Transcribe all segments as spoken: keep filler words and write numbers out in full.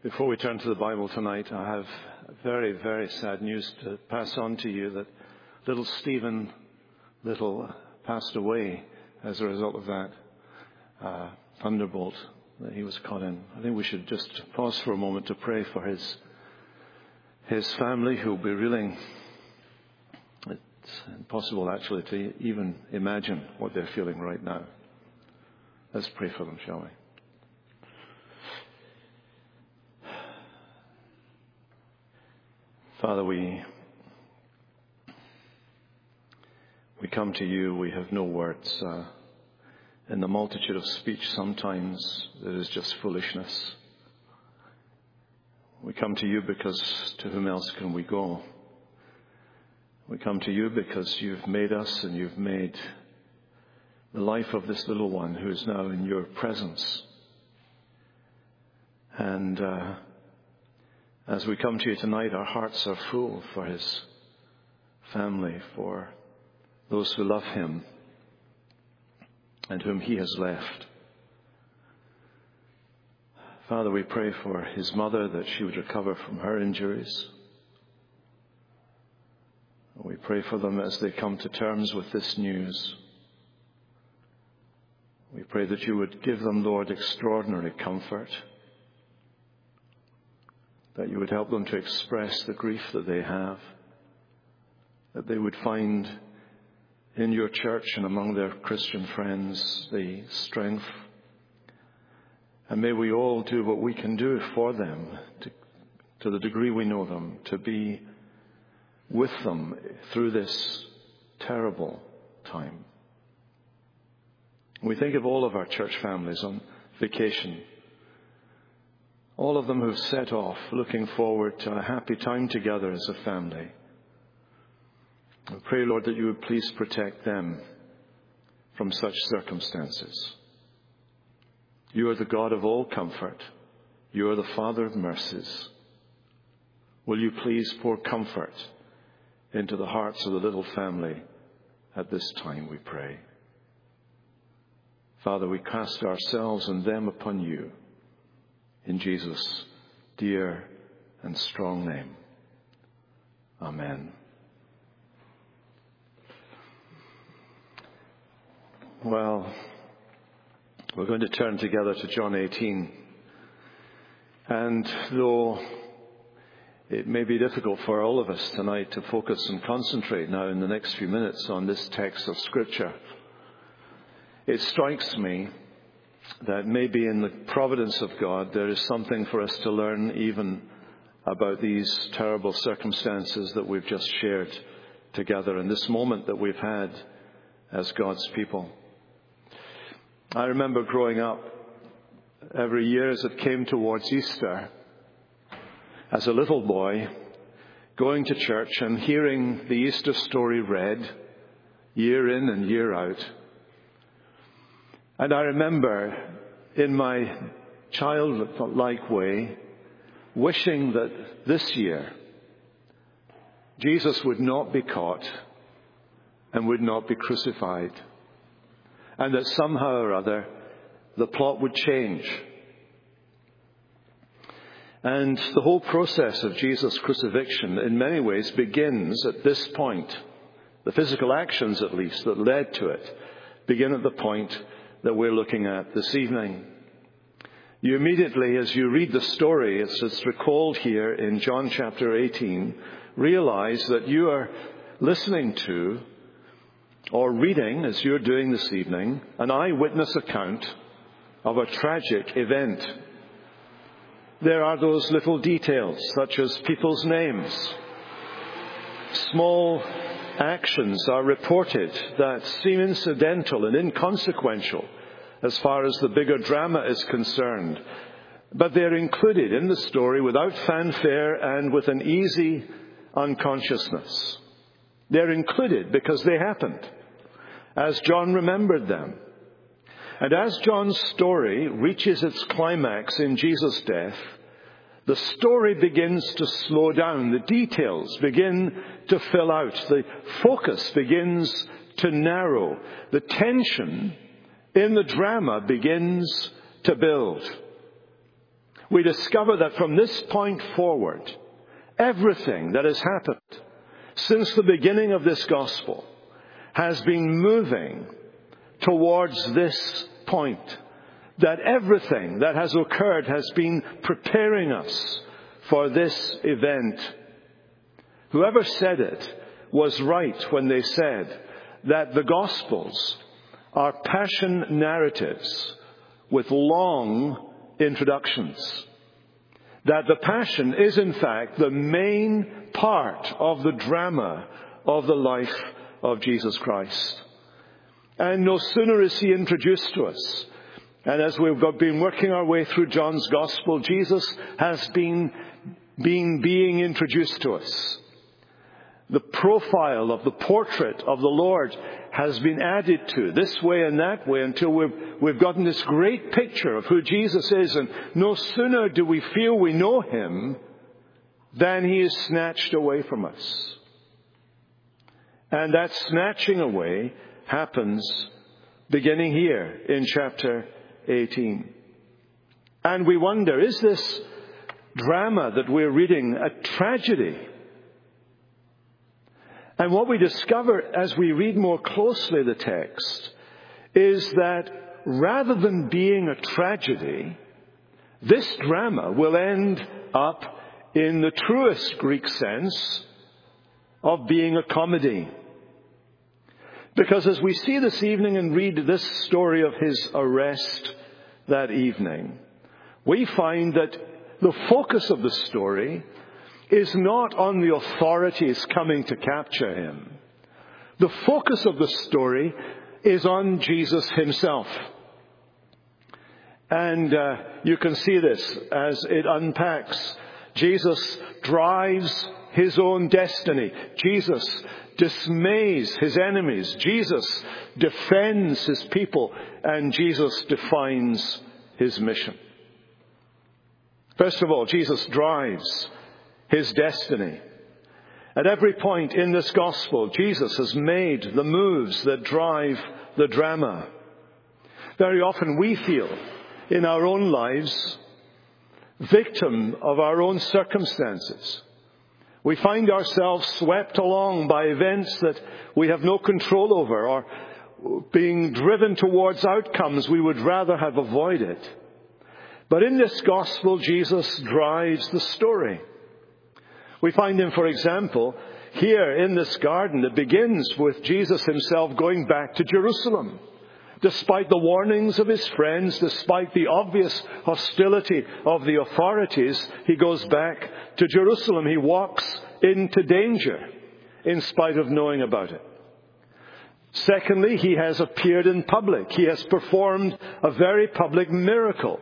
Before we turn to the Bible tonight, I have very, very sad news to pass on to you that little Stephen Little passed away as a result of that uh, thunderbolt that he was caught in. I think we should just pause for a moment to pray for his his family who will be reeling. It's impossible actually to even imagine what they're feeling right now. Let's pray for them, shall we? Father, we we come to you. We have no words. Uh, in the multitude of speech, sometimes there is just foolishness. We come to you because to whom else can we go? We come to you because you've made us and you've made the life of this little one who is now in your presence. And uh, as we come to you tonight, our hearts are full for his family, for those who love him and whom he has left. Father, we pray for his mother that she would recover from her injuries. We pray for them as they come to terms with this news. We pray that you would give them, Lord, extraordinary comfort, that you would help them to express the grief that they have, that they would find in your church and among their Christian friends the strength. And may we all do what we can do for them, to, to the degree we know them, to be with them through this terrible time. We think of all of our church families on vacation, all of them who've set off looking forward to a happy time together as a family. I pray, Lord, that you would please protect them from such circumstances. You are the God of all comfort. You are the Father of mercies. Will you please pour comfort into the hearts of the little family at this time, we pray. Father, we cast ourselves and them upon you. In Jesus' dear and strong name. Amen. Well, we're going to turn together to John eighteen. And though it may be difficult for all of us tonight to focus and concentrate now in the next few minutes on this text of Scripture, it strikes me that maybe in the providence of God there is something for us to learn even about these terrible circumstances that we've just shared together in this moment that we've had as God's people. I remember growing up every year as it came towards Easter, as a little boy, going to church and hearing the Easter story read year in and year out. And I remember in my childlike way wishing that this year Jesus would not be caught and would not be crucified, and that somehow or other the plot would change. And the whole process of Jesus' crucifixion in many ways begins at this point. The physical actions, at least, that led to it begin at the point that we're looking at this evening. You immediately, as you read the story, as it's recalled here in John chapter eighteen, realize that you are listening to or reading, as you're doing this evening, an eyewitness account of a tragic event. There are those little details, such as people's names. Small actions are reported that seem incidental and inconsequential as far as the bigger drama is concerned. But they're included in the story without fanfare and with an easy unconsciousness. They're included because they happened, as John remembered them. And as John's story reaches its climax in Jesus' death, the story begins to slow down. The details begin to fill out. The focus begins to narrow. The tension in the drama begins to build. we discover that from this point forward, everything that has happened since the beginning of this gospel has been moving towards this point. That everything that has occurred has been preparing us for this event. Whoever said it was right when they said that the Gospels are passion narratives with long introductions. That the passion is in fact the main part of the drama of the life of Jesus Christ. And no sooner is he introduced to us, and as we've been working our way through John's Gospel, Jesus has been, been being introduced to us. The profile of the portrait of the Lord has been added to this way and that way until we've, we've gotten this great picture of who Jesus is. And no sooner do we feel we know him than he is snatched away from us. And that snatching away happens beginning here in chapter eighteen. And we wonder, is this drama that we're reading a tragedy? And what we discover as we read more closely the text is that rather than being a tragedy, this drama will end up in the truest Greek sense of being a comedy. Because as we see this evening and read this story of his arrest that evening, we find that the focus of the story is not on the authorities coming to capture him. The focus of the story is on Jesus himself. And uh, you can see this as it unpacks. Jesus drives his own destiny. Jesus dismays his enemies. Jesus defends his people. And Jesus defines his mission. First of all, Jesus drives his destiny. At every point in this gospel, Jesus has made the moves that drive the drama. Very often we feel in our own lives victim of our own circumstances. We find ourselves swept along by events that we have no control over, or being driven towards outcomes we would rather have avoided. But in this gospel, Jesus drives the story. We find him, for example, here in this garden. It begins with Jesus himself going back to Jerusalem. Despite the warnings of his friends, despite the obvious hostility of the authorities, he goes back to Jerusalem. He walks into danger in spite of knowing about it. Secondly, he has appeared in public. He has performed a very public miracle.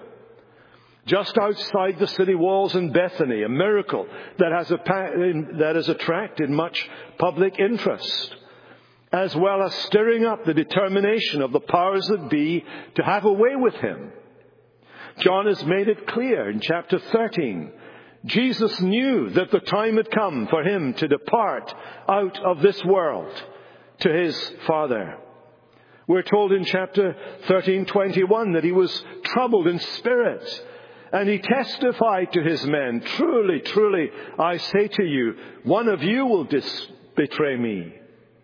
Just outside the city walls in Bethany, a miracle that has, a, that has attracted much public interest, as well as stirring up the determination of the powers that be to have a way with him. John has made it clear in chapter thirteen. Jesus knew that the time had come for him to depart out of this world to his Father. We're told in chapter thirteen twenty-one that he was troubled in spirit. And he testified to his men, truly, truly, I say to you, one of you will dis- betray me.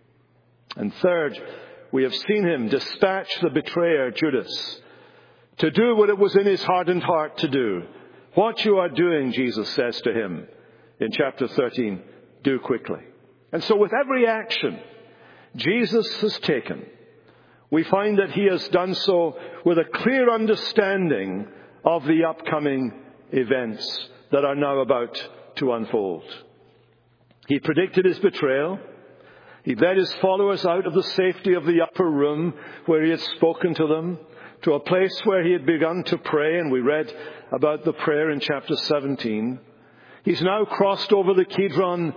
And third, we have seen him dispatch the betrayer, Judas, to do what it was in his hardened heart to do. What you are doing, Jesus says to him in chapter thirteen, do quickly. And so with every action Jesus has taken, we find that he has done so with a clear understanding of the upcoming events that are now about to unfold. He predicted his betrayal. He led his followers out of the safety of the upper room where he had spoken to them to a place where he had begun to pray, and we read about the prayer in chapter seventeen. He's now crossed over the Kidron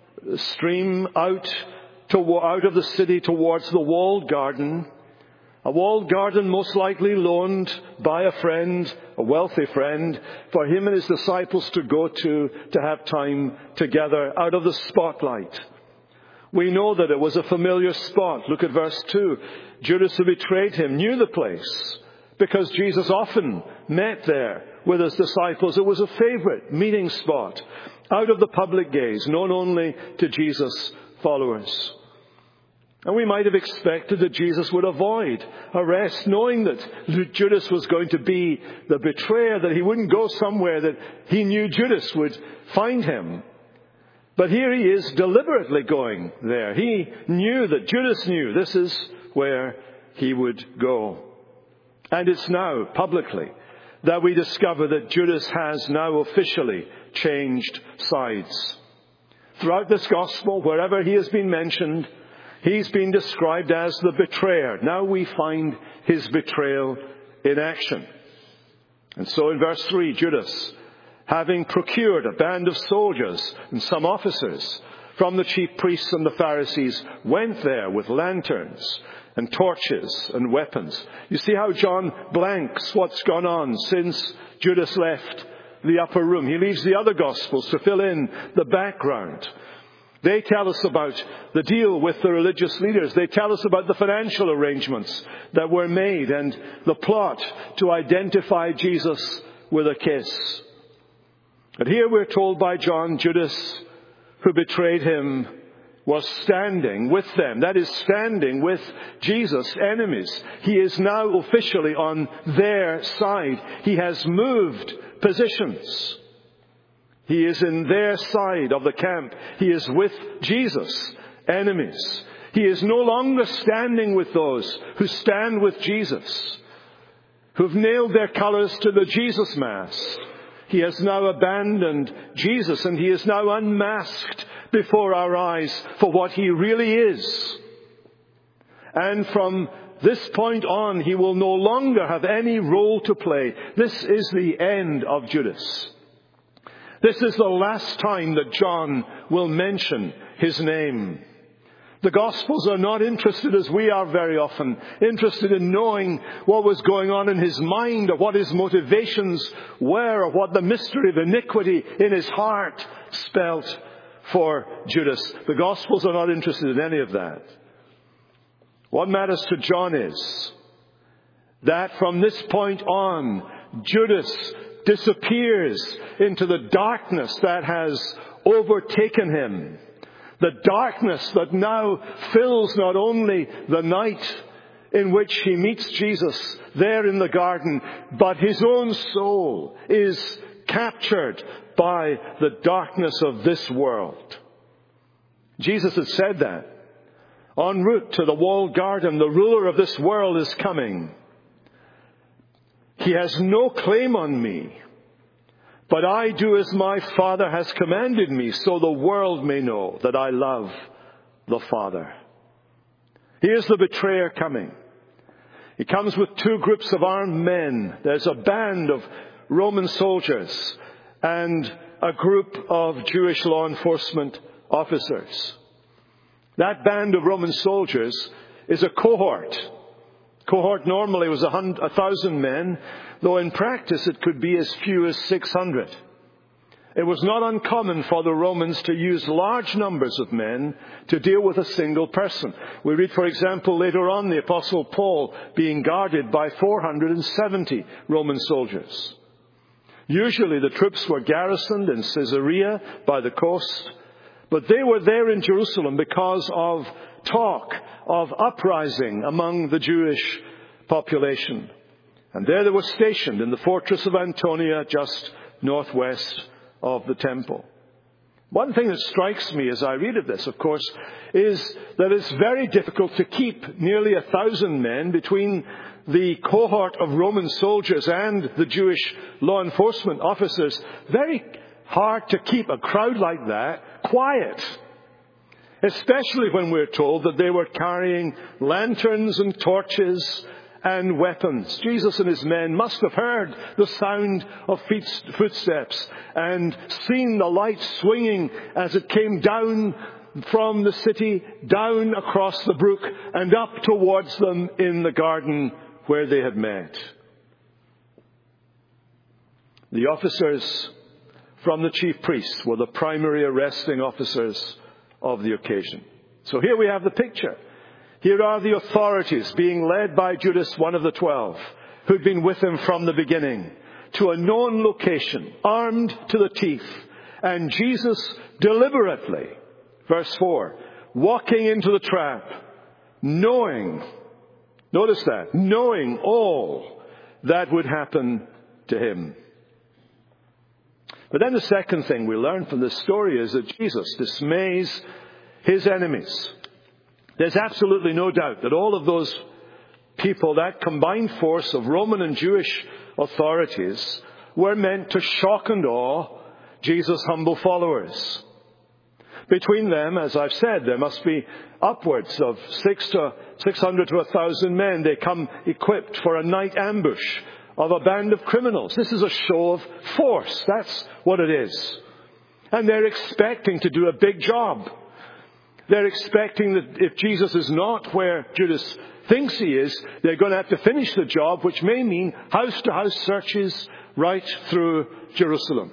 stream out to, out of the city towards the walled garden. A walled garden most likely loaned by a friend, a wealthy friend, for him and his disciples to go to, to have time together out of the spotlight. We know that it was a familiar spot. Look at verse two. Judas, who betrayed him, knew the place because Jesus often met there with his disciples. It was a favorite meeting spot out of the public gaze, known only to Jesus' followers. And we might have expected that Jesus would avoid arrest, knowing that Judas was going to be the betrayer, that he wouldn't go somewhere that he knew Judas would find him. But here he is deliberately going there. He knew that Judas knew this is where he would go. And it's now, publicly, that we discover that Judas has now officially changed sides. Throughout this gospel, wherever he has been mentioned, he's been described as the betrayer. Now we find his betrayal in action. And so in verse three, Judas, having procured a band of soldiers and some officers from the chief priests and the Pharisees, went there with lanterns and torches and weapons. You see how John blanks what's gone on since Judas left the upper room. He leaves the other Gospels to fill in the background. They tell us about the deal with the religious leaders. They tell us about the financial arrangements that were made and the plot to identify Jesus with a kiss. And here we're told by John, Judas, who betrayed him, was standing with them. That is, standing with Jesus' enemies. He is now officially on their side. He has moved positions. He is in their side of the camp. He is with Jesus' enemies. He is no longer standing with those who stand with Jesus, who've nailed their colours to the Jesus mast. He has now abandoned Jesus, and he is now unmasked before our eyes for what he really is. And from this point on, he will no longer have any role to play. This is the end of Judas. This is the last time that John will mention his name. The Gospels are not interested, as we are very often, interested in knowing what was going on in his mind, or what his motivations were, or what the mystery of iniquity in his heart spelt for Judas. The Gospels are not interested in any of that. What matters to John is that from this point on, Judas disappears into the darkness that has overtaken him. The darkness that now fills not only the night in which he meets Jesus there in the garden, but his own soul is captured by the darkness of this world. Jesus had said that. En route to the walled garden, the ruler of this world is coming. He has no claim on me, but I do as my Father has commanded me, so the world may know that I love the Father. Here's the betrayer coming. He comes with two groups of armed men. There's a band of Roman soldiers and a group of Jewish law enforcement officers. That band of Roman soldiers is a cohort. Cohort normally was a, hundred, a thousand men, though in practice it could be as few as six hundred. It was not uncommon for the Romans to use large numbers of men to deal with a single person. We read, for example, later on the Apostle Paul being guarded by four hundred seventy Roman soldiers. Usually the troops were garrisoned in Caesarea by the coast, but they were there in Jerusalem because of talk of uprising among the Jewish population. And there they were stationed in the fortress of Antonia, just northwest of the temple. One thing that strikes me as I read of this, of course, is that it's very difficult to keep nearly a thousand men between the cohort of Roman soldiers and the Jewish law enforcement officers. Very hard to keep a crowd like that quiet, especially when we're told that they were carrying lanterns and torches and weapons. Jesus and his men must have heard the sound of feet, footsteps and seen the light swinging as it came down from the city, down across the brook and up towards them in the garden where they had met. The officers from the chief priests were the primary arresting officers of the occasion. So here we have the picture. Here are the authorities being led by Judas, one of the twelve, who'd been with him from the beginning, to a known location, armed to the teeth. And Jesus deliberately, verse four, walking into the trap, knowing, notice that, knowing all that would happen to him. But then the second thing we learn from this story is that Jesus dismays his enemies. There's absolutely no doubt that all of those people, that combined force of Roman and Jewish authorities, were meant to shock and awe Jesus' humble followers. Between them, as I've said, there must be upwards of six to six hundred to a thousand men. They come equipped for a night ambush of a band of criminals. This is a show of force. That's what it is. And they're expecting to do a big job. They're expecting that if Jesus is not where Judas thinks he is, they're going to have to finish the job, which may mean house-to-house searches right through Jerusalem.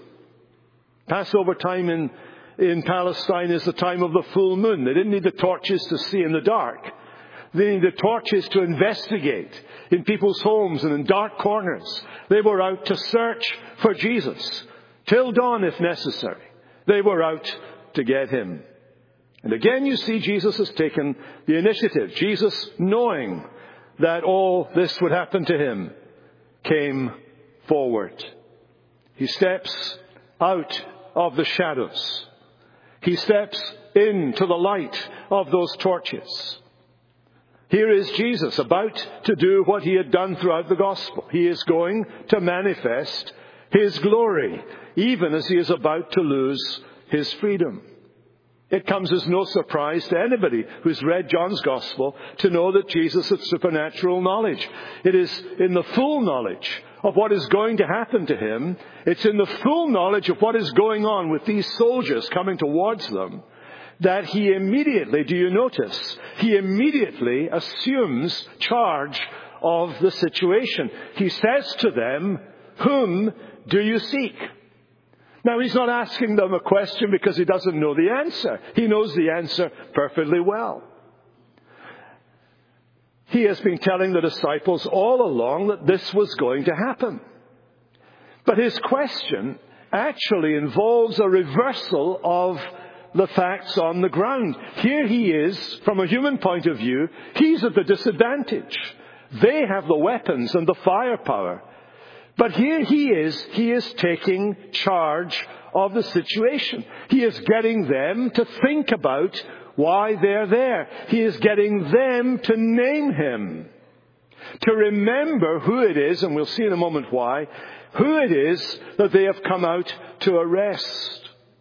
Passover time in, in Palestine is the time of the full moon. They didn't need the torches to see in the dark. They needed the torches to investigate in people's homes and in dark corners. They were out to search for Jesus, till dawn if necessary. They were out to get him. And again you see Jesus has taken the initiative. Jesus, knowing that all this would happen to him, came forward. He steps out of the shadows. He steps into the light of those torches. Here is Jesus about to do what he had done throughout the gospel. He is going to manifest his glory, even as he is about to lose his freedom. It comes as no surprise to anybody who's read John's Gospel to know that Jesus had supernatural knowledge. It is in the full knowledge of what is going to happen to him. It's in the full knowledge of what is going on with these soldiers coming towards them that he immediately, do you notice, he immediately assumes charge of the situation. He says to them, "Whom do you seek?" Now, he's not asking them a question because he doesn't know the answer. He knows the answer perfectly well. He has been telling the disciples all along that this was going to happen. But his question actually involves a reversal of the facts on the ground. Here he is, from a human point of view, he's at the disadvantage. They have the weapons and the firepower. But here he is, he is taking charge of the situation. He is getting them to think about why they're there. He is getting them to name him, to remember who it is, and we'll see in a moment why, who it is that they have come out to arrest.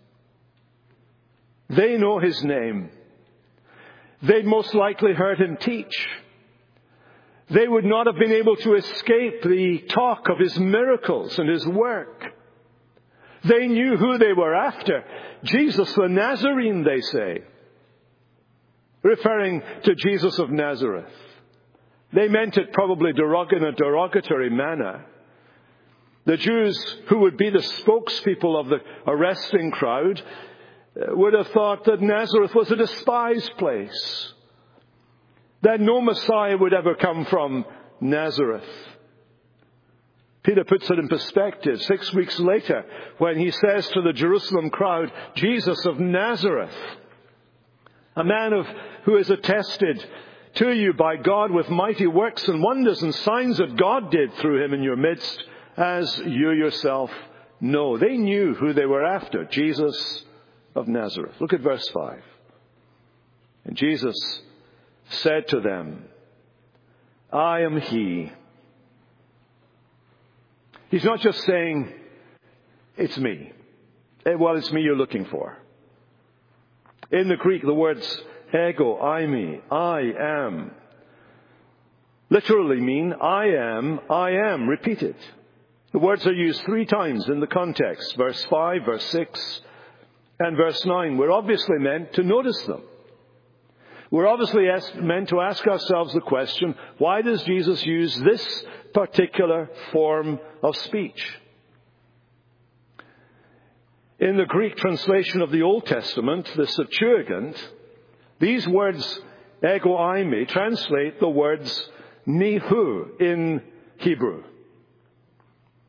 They know his name. They'd most likely heard him teach. They would not have been able to escape the talk of his miracles and his work. They knew who they were after. Jesus the Nazarene, they say. Referring to Jesus of Nazareth. They meant it probably derog- in a derogatory manner. The Jews who would be the spokespeople of the arresting crowd would have thought that Nazareth was a despised place. That no Messiah would ever come from Nazareth. Peter puts it in perspective six weeks later when he says to the Jerusalem crowd, Jesus of Nazareth, a man of who is attested to you by God with mighty works and wonders and signs that God did through him in your midst, as you yourself know. They knew who they were after, Jesus of Nazareth. Look at verse five. And Jesus said to them, I am he. He's not just saying, it's me. Well, it's me you're looking for. In the Greek, the words ego, eimi, I am, literally mean I am, I am, repeated. The words are used three times in the context. Verse five, verse six, and verse nine. We're obviously meant to notice them. We're obviously meant to ask ourselves the question, why does Jesus use this particular form of speech? In the Greek translation of the Old Testament, the Septuagint, these words, ego eimi, translate the words nihu in Hebrew.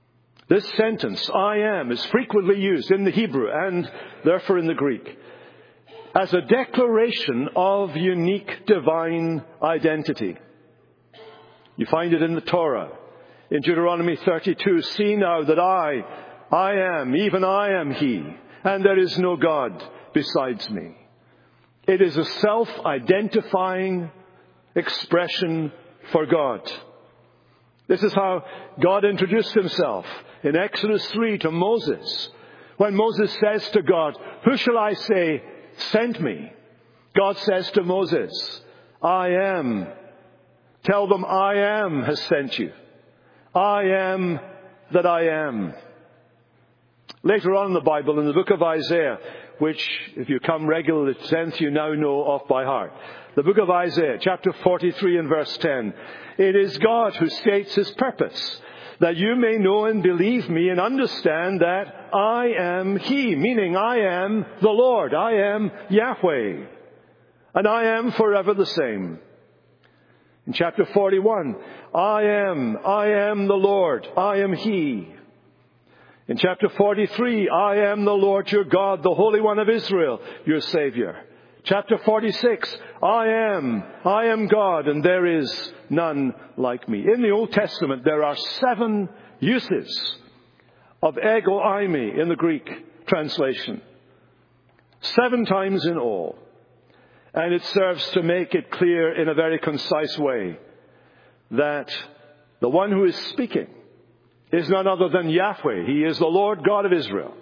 This sentence, I am, is frequently used in the Hebrew and therefore in the Greek as a declaration of unique divine identity. You find it in the Torah. In Deuteronomy thirty-two, see now that I, I am, even I am He, and there is no God besides me. It is a self-identifying expression for God. This is how God introduced Himself in Exodus three to Moses. When Moses says to God, who shall I say sent me? God says to Moses, I am. Tell them I am has sent you. I am that I am. Later on in the Bible, in the book of Isaiah, which, if you come regularly to tenth, you now know off by heart. The book of Isaiah, chapter forty-three and verse ten. It is God who states His purpose, that you may know and believe me and understand that I am He, meaning I am the Lord, I am Yahweh, and I am forever the same. In chapter forty-one, I am, I am the Lord, I am He. In chapter forty-three, I am the Lord your God, the Holy One of Israel, your Savior. Chapter forty-six, I am, I am God, and there is none like me. In the Old Testament, there are seven uses of ego eimi in the Greek translation. Seven times in all. And it serves to make it clear in a very concise way that the one who is speaking is none other than Yahweh. He is the Lord God of Israel.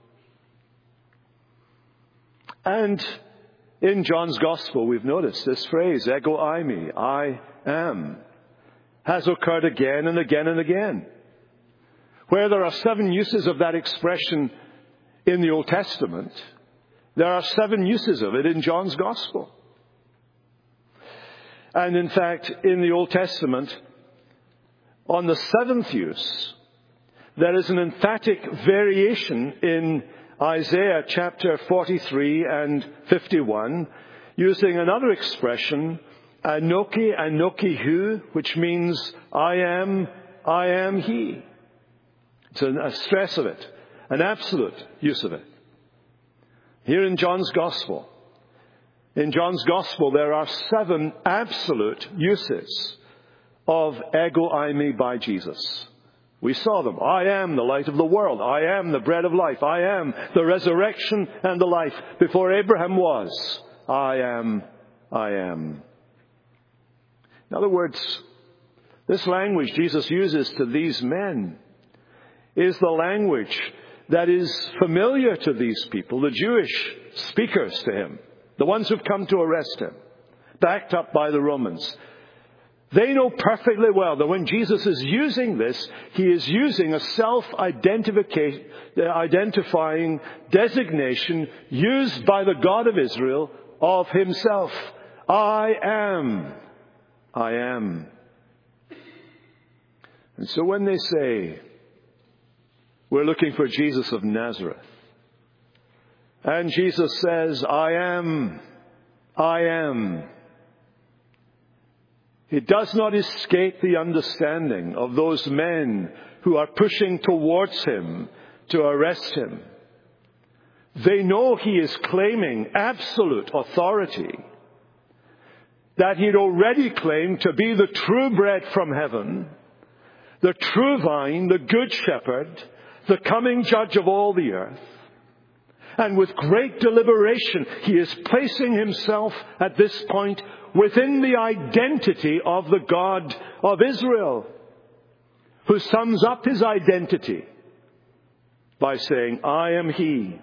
And in John's Gospel, we've noticed this phrase, ego eimi, I am, has occurred again and again and again. Where there are seven uses of that expression in the Old Testament, there are seven uses of it in John's Gospel. And in fact, in the Old Testament, on the seventh use, there is an emphatic variation in Isaiah chapter forty-three and fifty-one, using another expression, Anoki, Anoki hu, which means I am, I am He. It's a stress of it, an absolute use of it. Here in John's Gospel, in John's Gospel, there are seven absolute uses of ego eimi by Jesus. We saw them. I am the light of the world. I am the bread of life. I am the resurrection and the life. Before Abraham was, I am, I am. In other words, this language Jesus uses to these men is the language that is familiar to these people, the Jewish speakers to Him, the ones who've come to arrest Him, backed up by the Romans. They know perfectly well that when Jesus is using this, He is using a self-identifying designation used by the God of Israel of Himself. I am. I am. And so when they say, we're looking for Jesus of Nazareth, and Jesus says, I am, I am, it does not escape the understanding of those men who are pushing towards Him to arrest Him. They know He is claiming absolute authority, that He had already claimed to be the true bread from heaven, the true vine, the good shepherd, the coming judge of all the earth. And with great deliberation, He is placing Himself at this point within the identity of the God of Israel, who sums up His identity by saying, I am He.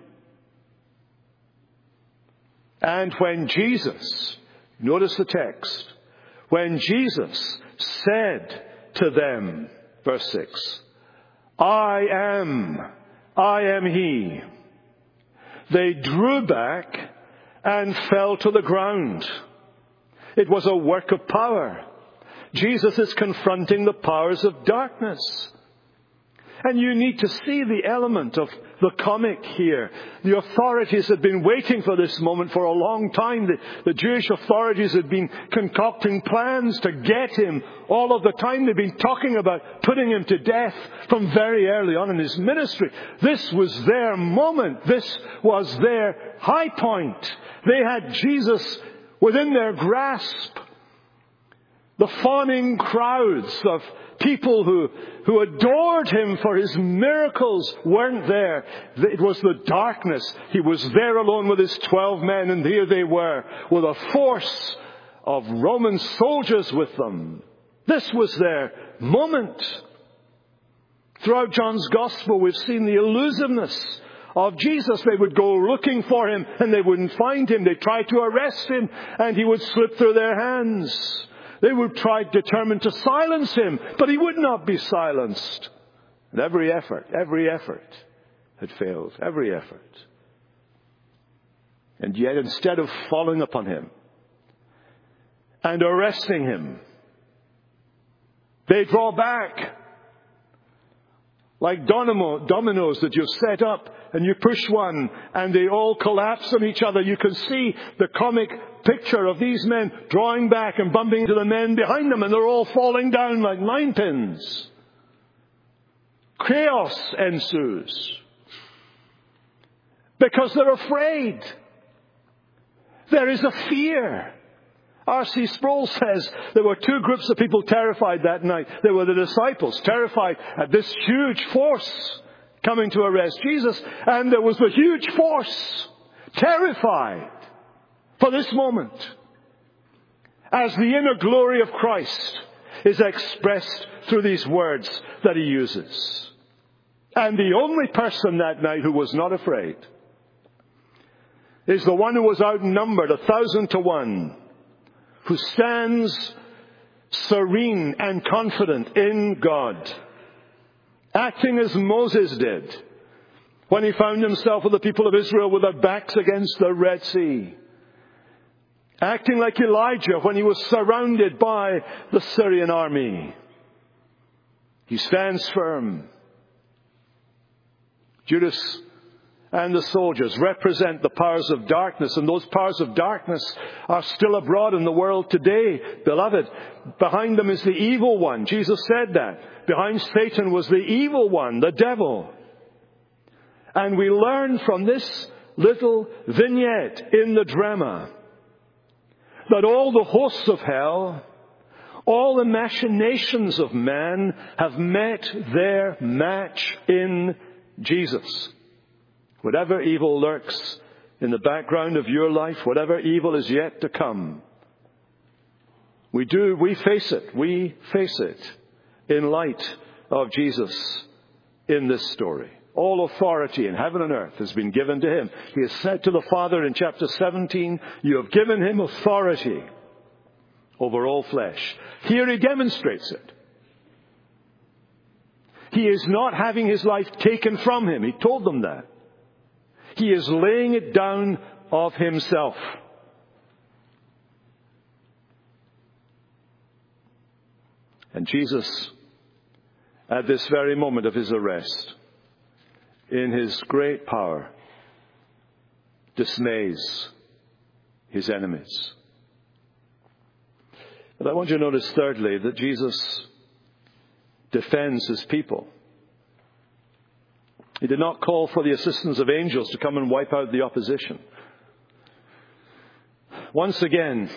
And when Jesus, notice the text, when Jesus said to them, verse six, I am, I am He, they drew back and fell to the ground. It was a work of power. Jesus is confronting the powers of darkness. And you need to see the element of the comic here. The authorities had been waiting for this moment for a long time. The, the Jewish authorities had been concocting plans to get him all of the time. They'd been talking about putting him to death from very early on in his ministry. This was their moment. This was their high point. They had Jesus within their grasp. The fawning crowds of people who, who adored him for his miracles weren't there. It was the darkness. He was there alone with his twelve men, and here they were with a force of Roman soldiers with them. This was their moment. Throughout John's Gospel, we've seen the elusiveness of Jesus. They would go looking for him and they wouldn't find him. They'd try to arrest him and he would slip through their hands. They would try determined to silence him, but he would not be silenced. And every effort, every effort had failed. Every effort. And yet instead of falling upon him and arresting him, they draw back. Like domino, dominoes that you've set up and you push one and they all collapse on each other. You can see the comic picture of these men drawing back and bumping into the men behind them, and they're all falling down like ninepins. Chaos ensues because they're afraid. There is a fear. R C Sproul says there were two groups of people terrified that night. There were the disciples, terrified at this huge force coming to arrest Jesus. And there was the huge force, terrified for this moment, as the inner glory of Christ is expressed through these words that he uses. And the only person that night who was not afraid is the one who was outnumbered a thousand to one, who stands serene and confident in God, acting as Moses did when he found himself with the people of Israel with their backs against the Red Sea, acting like Elijah when he was surrounded by the Syrian army. He stands firm. Judas and the soldiers represent the powers of darkness, and those powers of darkness are still abroad in the world today, beloved. Behind them is the evil one. Jesus said that. Behind Satan was the evil one, the devil. And we learn from this little vignette in the drama that all the hosts of hell, all the machinations of man have met their match in Jesus. Whatever evil lurks in the background of your life, whatever evil is yet to come, we do, we face it. We face it in light of Jesus in this story. All authority in heaven and earth has been given to him. He has said to the Father in chapter seventeen, you have given him authority over all flesh. Here he demonstrates it. He is not having his life taken from him. He told them that. He is laying it down of himself. And Jesus, at this very moment of his arrest, in his great power, dismays his enemies. But I want you to notice thirdly that Jesus defends his people. He did not call for the assistance of angels to come and wipe out the opposition. Once again,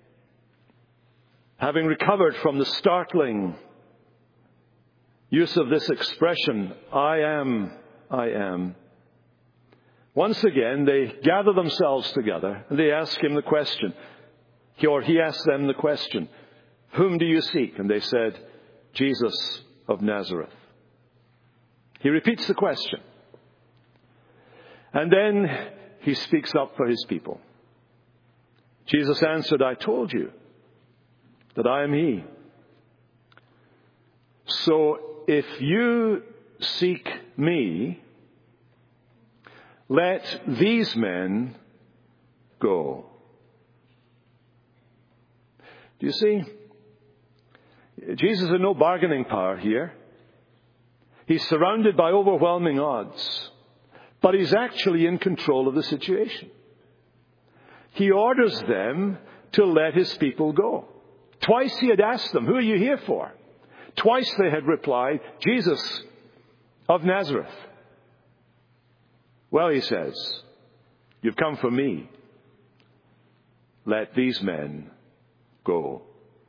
having recovered from the startling use of this expression, I am, I am, once again they gather themselves together and they ask him the question, or he asked them the question, whom do you seek? And they said, Jesus of Nazareth. He repeats the question. And then he speaks up for his people. Jesus answered, I told you that I am he. So if you seek me, let these men go. Do you see? Jesus had no bargaining power here. He's surrounded by overwhelming odds. But he's actually in control of the situation. He orders them to let his people go. Twice he had asked them, who are you here for? Twice they had replied, Jesus of Nazareth. Well, he says, you've come for me. Let these men go.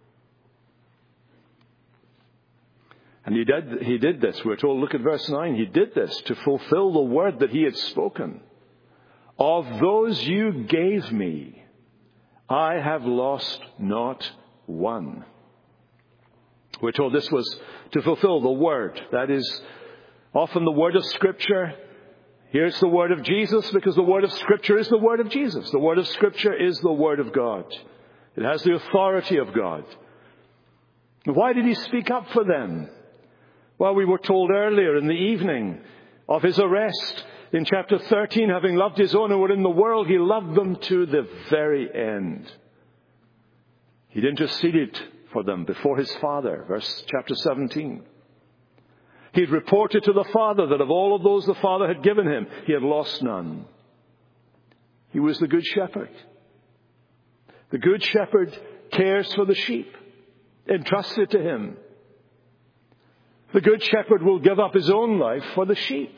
And he did, he did this. We're told, look at verse nine. He did this to fulfill the word that he had spoken. Of those you gave me, I have lost not one. We're told this was to fulfill the word. That is often the word of Scripture. Here's the word of Jesus, because the word of Scripture is the word of Jesus. The word of Scripture is the word of God. It has the authority of God. Why did he speak up for them? Well, we were told earlier in the evening of his arrest in chapter thirteen, having loved his own who were in the world, he loved them to the very end. He'd interceded for them before his Father, verse chapter seventeen. He'd reported to the Father that of all of those the Father had given him, he had lost none. He was the Good Shepherd. The Good Shepherd cares for the sheep, entrusted to him. The Good Shepherd will give up his own life for the sheep.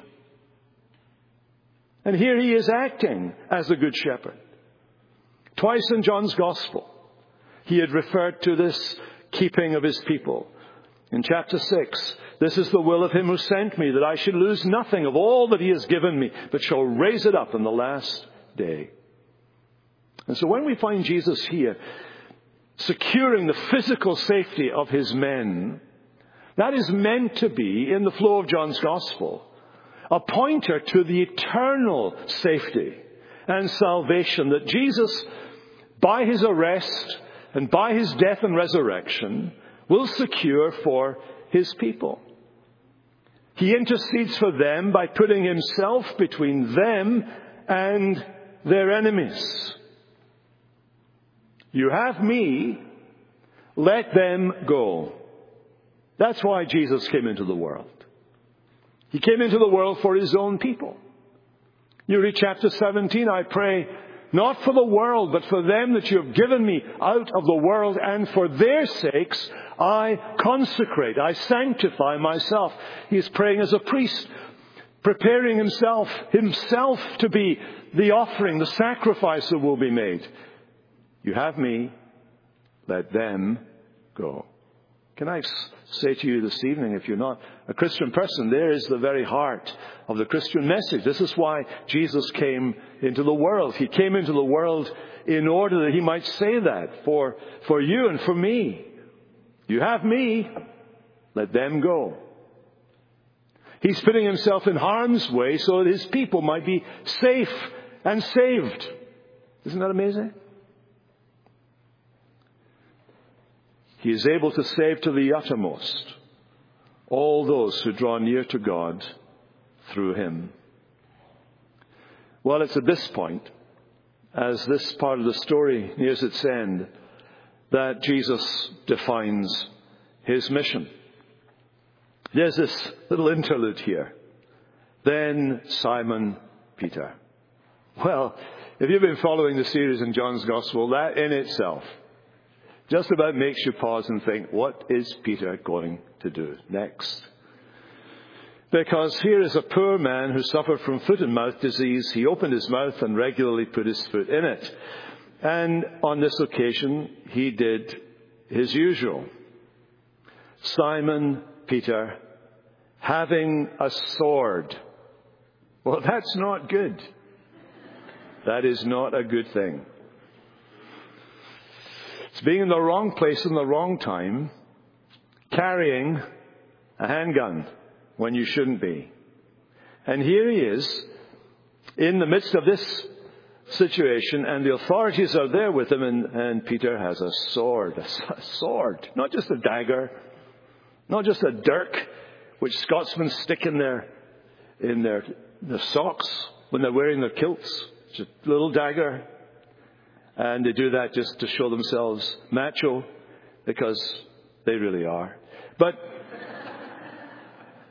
And here he is acting as the Good Shepherd. Twice in John's Gospel, he had referred to this keeping of his people. In chapter six, this is the will of him who sent me, that I should lose nothing of all that he has given me, but shall raise it up in the last day. And so when we find Jesus here, securing the physical safety of his men, that is meant to be, in the flow of John's Gospel, a pointer to the eternal safety and salvation that Jesus, by his arrest and by his death and resurrection, will secure for his people. He intercedes for them by putting himself between them and their enemies. You have me, let them go. That's why Jesus came into the world. He came into the world for his own people. You read chapter seventeen, I pray, not for the world, but for them that you have given me out of the world, and for their sakes I consecrate, I sanctify myself. He is praying as a priest, preparing himself, himself to be the offering, the sacrifice that will be made. You have me, let them go. Can I say to you this evening, if you're not a Christian person, there is the very heart of the Christian message. This is why Jesus came into the world. He came into the world in order that he might say that for, for you and for me. You have me, let them go. He's putting himself in harm's way so that his people might be safe and saved. Isn't that amazing? He is able to save to the uttermost all those who draw near to God through him. Well, it's at this point, as this part of the story nears its end, that Jesus defines his mission. There's this little interlude here. Then Simon Peter. Well, if you've been following the series in John's Gospel, that in itself just about makes you pause and think, what is Peter going to do next? Because here is a poor man who suffered from foot and mouth disease. He opened his mouth and regularly put his foot in it. And on this occasion, he did his usual. Simon Peter, having a sword. Well, that's not good. That is not a good thing. It's being in the wrong place in the wrong time, carrying a handgun when you shouldn't be. And here he is in the midst of this situation, and the authorities are there with him, and, and Peter has a sword, a, a sword, not just a dagger, not just a dirk, which Scotsmen stick in their in their, their socks when they're wearing their kilts. It's a little dagger. And they do that just to show themselves macho, because they really are. But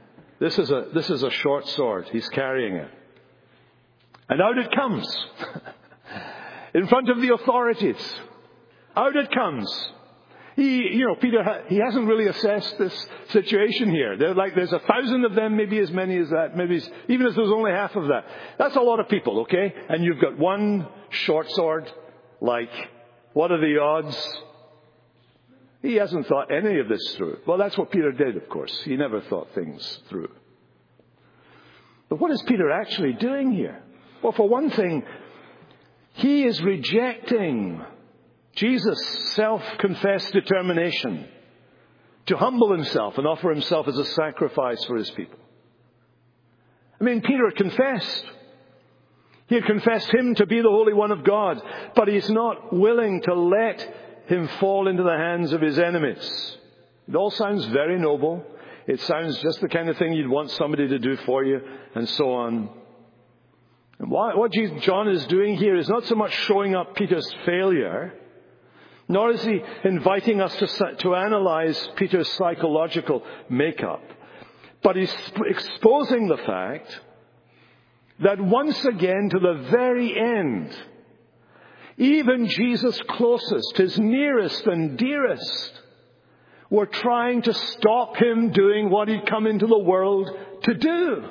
This is a, this is a short sword. He's carrying it. And out it comes. In front of the authorities. Out it comes. He, you know, Peter, he hasn't really assessed this situation here. They're like, there's a thousand of them, maybe as many as that, maybe even if there's only half of that. That's a lot of people, okay? And you've got one short sword. Like, what are the odds? He hasn't thought any of this through. Well, that's what Peter did, of course. He never thought things through. But what is Peter actually doing here? Well, for one thing, he is rejecting Jesus' self-confessed determination to humble himself and offer himself as a sacrifice for his people. I mean, Peter confessed. He had confessed him to be the Holy One of God, but he's not willing to let him fall into the hands of his enemies. It all sounds very noble. It sounds just the kind of thing you'd want somebody to do for you, and so on. And what John is doing here is not so much showing up Peter's failure, nor is he inviting us to, to analyze Peter's psychological makeup. But he's exposing the fact that once again, to the very end, even Jesus' closest, his nearest and dearest, were trying to stop him doing what he'd come into the world to do.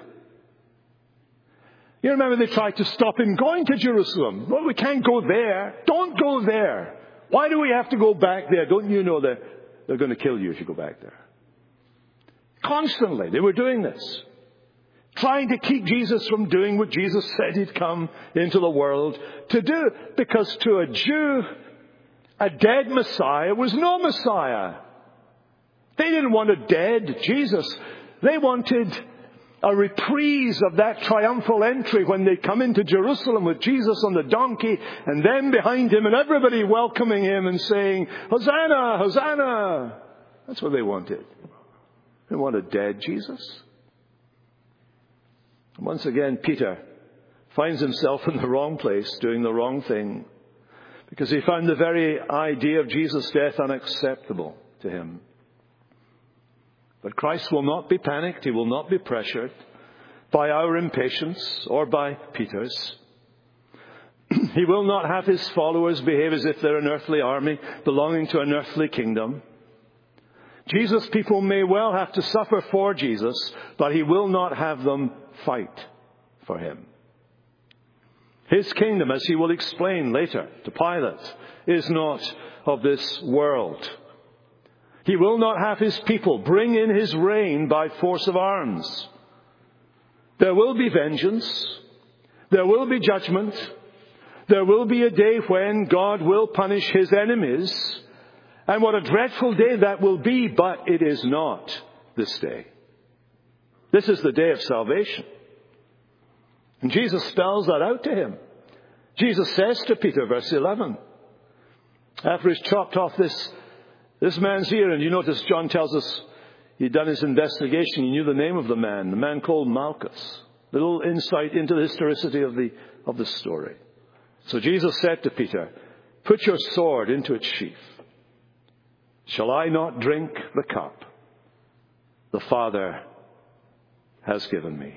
You remember they tried to stop him going to Jerusalem. Well, we can't go there. Don't go there. Why do we have to go back there? Don't you know that they're going to kill you if you go back there? Constantly, they were doing this. Trying to keep Jesus from doing what Jesus said he'd come into the world to do. Because to a Jew, a dead Messiah was no Messiah. They didn't want a dead Jesus. They wanted a reprise of that triumphal entry when they come into Jerusalem with Jesus on the donkey and them behind him and everybody welcoming him and saying, Hosanna, Hosanna. That's what they wanted. They wanted dead Jesus. And once again, Peter finds himself in the wrong place, doing the wrong thing, because he found the very idea of Jesus' death unacceptable to him. But Christ will not be panicked. He will not be pressured by our impatience or by Peter's. He will not have his followers behave as if they're an earthly army belonging to an earthly kingdom. Jesus' people may well have to suffer for Jesus, but he will not have them fight for him. His kingdom, as he will explain later to Pilate, is not of this world. He will not have his people bring in his reign by force of arms. There will be vengeance. There will be judgment. There will be a day when God will punish his enemies. And what a dreadful day that will be, but it is not this day. This is the day of salvation. And Jesus spells that out to him. Jesus says to Peter, verse eleven, after he's chopped off this This man's ear, and you notice John tells us he'd done his investigation. He knew the name of the man, the man called Malchus. Little insight into the historicity of the, of the story. So Jesus said to Peter, put your sword into its sheath. Shall I not drink the cup the Father has given me?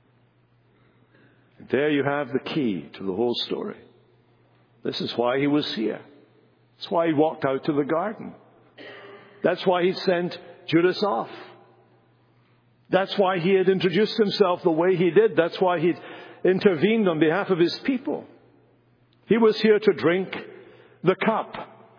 And there you have the key to the whole story. This is why he was here. That's why he walked out to the garden. That's why he sent Judas off. That's why he had introduced himself the way he did. That's why he'd intervened on behalf of his people. He was here to drink the cup.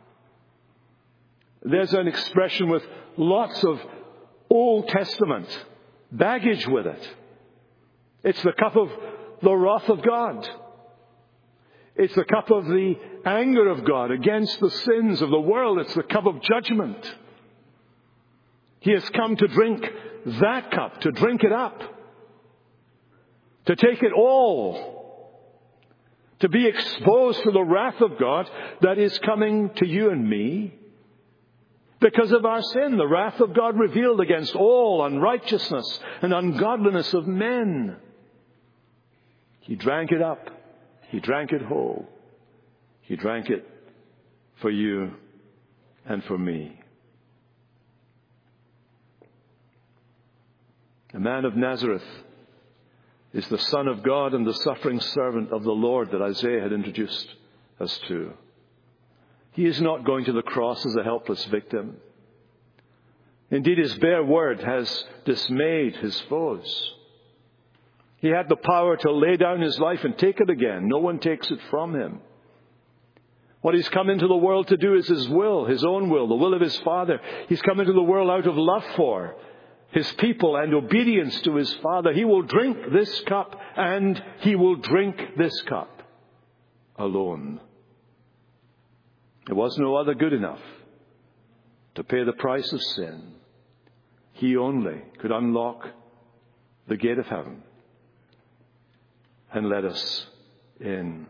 There's an expression with lots of Old Testament baggage with it. It's the cup of the wrath of God. It's the cup of the anger of God against the sins of the world. It's the cup of judgment. He has come to drink that cup, to drink it up, to take it all, to be exposed to the wrath of God that is coming to you and me because of our sin, the wrath of God revealed against all unrighteousness and ungodliness of men. He drank it up. He drank it whole. He drank it for you and for me. the man of Nazareth, is the Son of God and the suffering servant of the Lord that Isaiah had introduced us to. He is not going to the cross as a helpless victim. Indeed, his bare word has dismayed his foes. He had the power to lay down his life and take it again. No one takes it from him. What he's come into the world to do is his will, his own will, the will of his Father. He's come into the world out of love for his people and obedience to his Father. He will drink this cup, and he will drink this cup alone. There was no other good enough to pay the price of sin. He only could unlock the gate of heaven and let us in.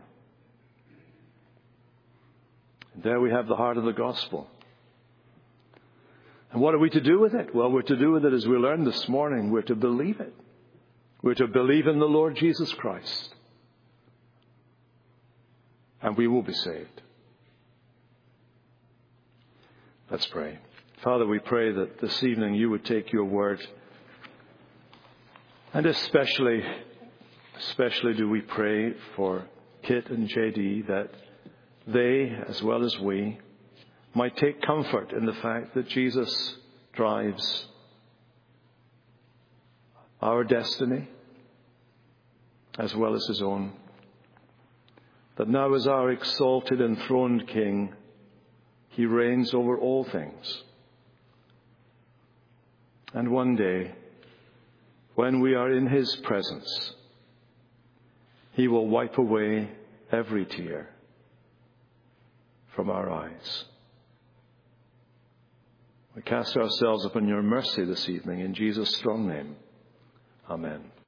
And there we have the heart of the gospel. And what are we to do with it? Well, we're to do with it as we learned this morning. We're to believe it. We're to believe in the Lord Jesus Christ. And we will be saved. Let's pray. Father, we pray that this evening you would take your word. And especially, especially do we pray for Kit and J D, that they, as well as we, might take comfort in the fact that Jesus drives our destiny as well as his own. That now as our exalted, enthroned King, he reigns over all things. And one day, when we are in his presence, he will wipe away every tear from our eyes. We cast ourselves upon your mercy this evening in Jesus' strong name. Amen.